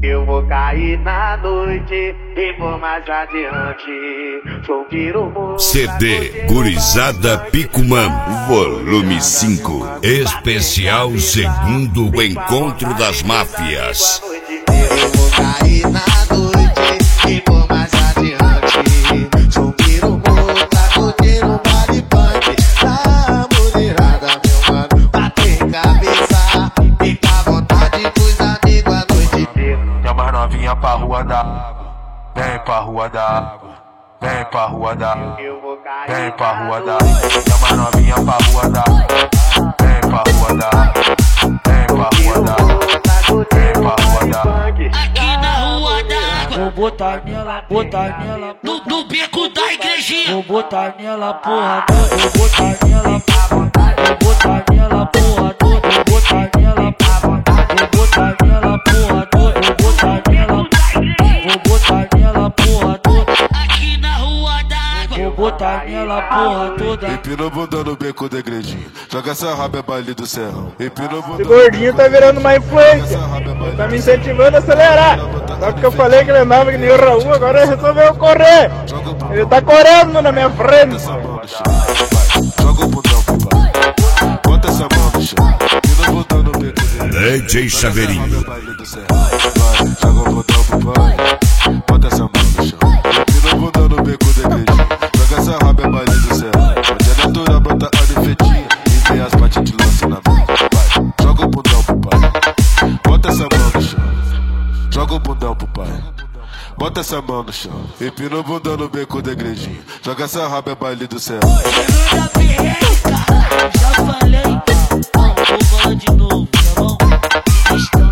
Eu vou cair na noite e vou mais adiante. Sou piromundo. CD Gurizada Picumã, volume 5. Especial segundo o encontro das máfias. Eu vou cair na noite e vou mais adiante. Sou piromundo, tá curtindo baile punk. Tá mulherada, meu mano, bater cabeça. Fica à vontade pros amigos a noite inteira. Chama as novinha pra rua da água. Vem pra rua da água. Vem pra rua da água. Vem pra rua da água. Chama as novinha pra rua da água. Vem pra rua da água. Vem pra rua da água. Vem pra rua da água. Aqui na rua da água. Vou botar nela, No beco da igrejinha. vou botar nela, porra toda, vou botar nela, vou botar nela, porra toda, vou botar nela, vou botar nela, porra toda, vou botar nela, porra toda, Aqui na rua da água. vou botar nela, porra toda. Empina o bundão no beco da igrejinha. Joga essa raba, é baile do serrão. Empina o bundão. Esse gordinho tá virando uma influência. Tá me incentivando a acelerar. Só que eu falei que ele andava que nem o Raul, agora ele resolveu correr. Ele tá correndo na minha frente. Joga o bundão pro pai. Bota essa mão no chão. Empina o bundão no beco da igrejinha. DJ Chaveirinho. Joga o bundão pro pai. Bota essa mão no chão. Empina o bundão no beco da igrejinha. Joga essa raba, é baile do céu. Onde a natura brota a nefetinha. E vem as patas de lança na mão. Vai, joga o bundão pro pai. Bota essa mão no chão. Joga o bundão pro pai. Bota essa mão no chão. Empina o bundão no beco da igrejinha. Joga essa raba, é baile do céu. Chegando da perreca. Já falei. Vou falar de novo, tá bom?